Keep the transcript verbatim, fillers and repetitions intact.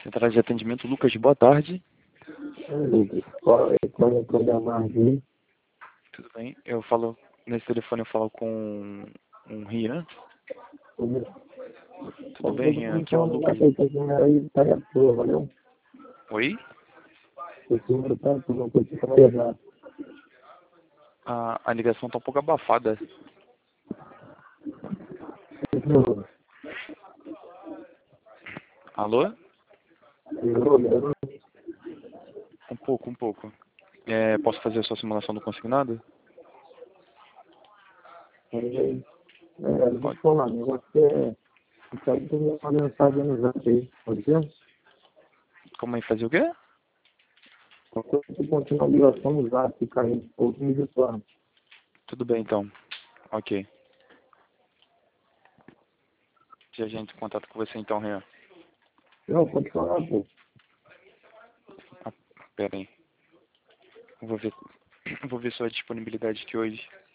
Central de atendimento, Lucas, boa tarde. Lucas, qual é qual é o programa aqui? Tudo bem? Eu falo, nesse telefone eu falo com um Rian. Tudo bem, Rian? Aqui é o Lucas. Esse número aí tá à toa, valeu? Oi? Esse número tá à toa, não consigo falar. A, a ligação tá um pouco abafada. Esse número. Alô? Melhorou, melhorou? Um pouco, um pouco. É, posso fazer a sua simulação do consignado? É, é, deixa eu Pode. te falar, o negócio é... Isso aí tem uma mensagem no zap aí, pode ser? Como é fazer o quê? Só que eu continuo a ligação no zap, caindo, outro me virtual. Tudo bem, então. Ok. Já a gente em contato com você, então, Rian. Não, pode falar, pô. Ah, pera aí. Eu vou ver, eu vou ver sua disponibilidade aqui hoje.